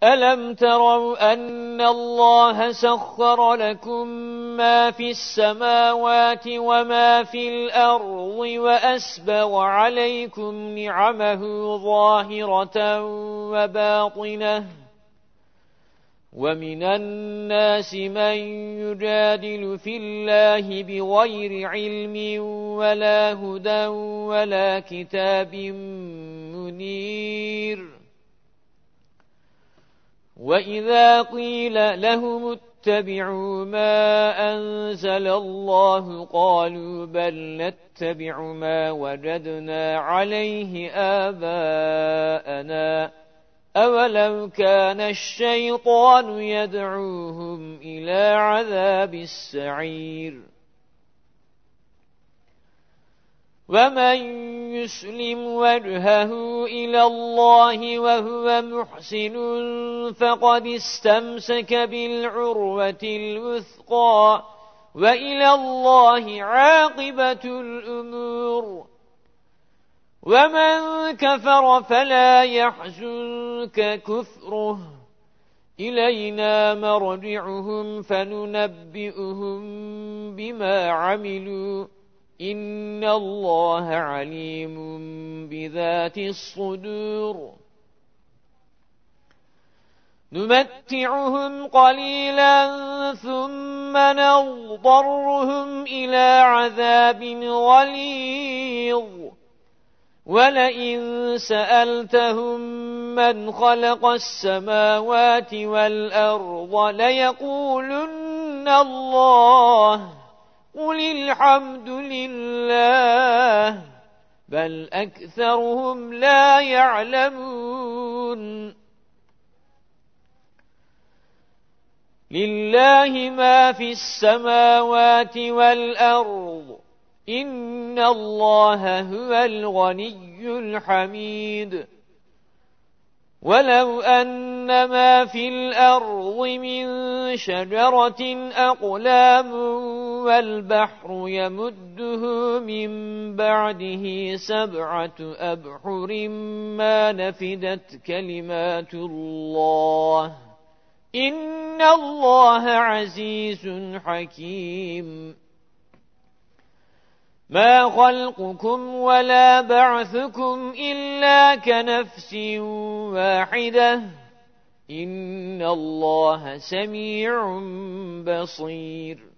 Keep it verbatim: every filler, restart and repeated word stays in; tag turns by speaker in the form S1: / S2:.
S1: ألم تروا أن الله سخر لكم ما في السماوات وما في الأرض وأسبغ عليكم نعمه ظاهرة وباطنة ومن الناس من يجادل في الله بغير علم ولا هدى ولا كتاب منير وإذا قيل لهم اتبعوا ما أنزل الله قالوا بل نتبع ما وجدنا عليه آباءنا أولو كان الشيطان يدعوهم إلى عذاب السعير ومن يسلم وجهه إلى الله وهو محسن فقد استمسك بالعروة الوثقى وإلى الله عاقبة الأمور ومن كفر فلا يحزنك كفره إلينا مرجعهم فننبئهم بما عملوا إن الله عليم بذات الصدور نمتعهم قليلا ثم نضطرهم إلى عذاب غليظ ولئن سألتهم من خلق السماوات والأرض ليقولن الله قل الحمد لله بل أكثرهم لا يعلمون لله ما في السماوات والأرض إن الله هو الغني الحميد ولو أن ما في الأرض من شجرة أقلام والبحر يمده من بعده سبعة أبحر ما نفدت كلمات الله إن الله عزيز حكيم ما خلقكم ولا بعثكم إلا كنفس واحدة إن الله سميع بصير